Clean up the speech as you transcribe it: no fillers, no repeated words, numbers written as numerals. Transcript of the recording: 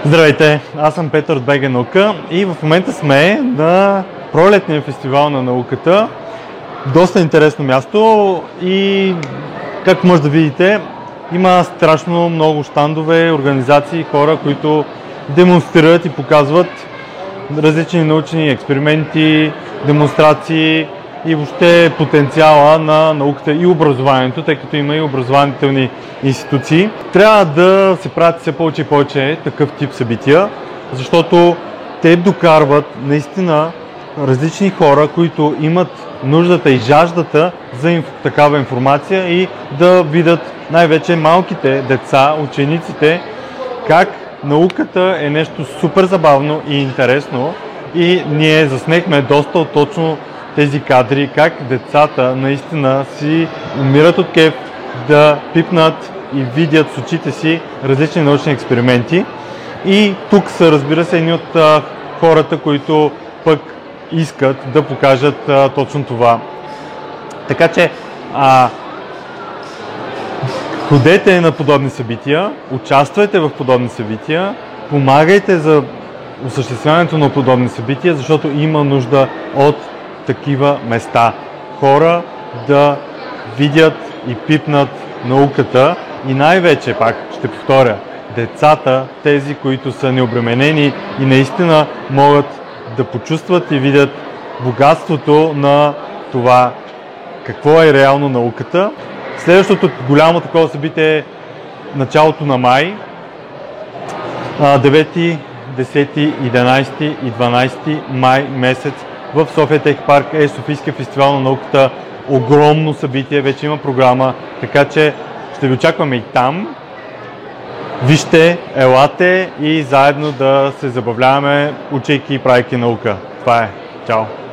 Здравейте, аз съм Петър от БГ Наука и в момента сме на пролетния фестивал на науката. Доста интересно място и, както може да видите, има страшно много щандове, организации, хора, които демонстрират и показват различни научни експерименти, демонстрации и въобще потенциала на науката и образованието, тъй като има и образователни институции. Трябва да се правят все повече и повече такъв тип събития, защото те докарват наистина различни хора, които имат нуждата и жаждата за такава информация и да видят най-вече малките деца, учениците, как науката е нещо супер забавно и интересно и ние заснехме доста от точно тези кадри, как децата наистина си умират от кеф да пипнат и видят с очите си различни научни експерименти. И тук са, разбира се, едни от хората, които пък искат да покажат точно това. Така че ходете на подобни събития, участвайте в подобни събития, помагайте за осъществяването на подобни събития, защото има нужда от такива места. Хора да видят и пипнат науката и най-вече, пак ще повторя, децата, тези, които са необременени и наистина могат да почувстват и видят богатството на това какво е реално науката. Следващото голямо такова събитие е началото на май, 9, 10, 11 и 12 май месец в София Тех Парк е Софийския фестивал на науката. Огромно събитие, вече има програма, така че ще ви очакваме и там. Вижте, елате и заедно да се забавляваме, учейки и правейки наука. Това е. Чао!